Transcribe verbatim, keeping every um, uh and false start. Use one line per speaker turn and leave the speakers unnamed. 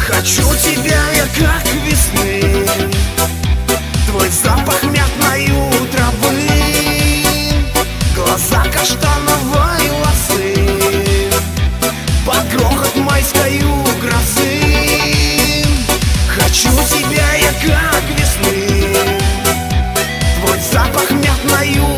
Хочу тебя я как весны, твой запах мятною травы, глаза каштановой лозы, под грохот майскою грозы. Хочу тебя я как весны, твой запах мятною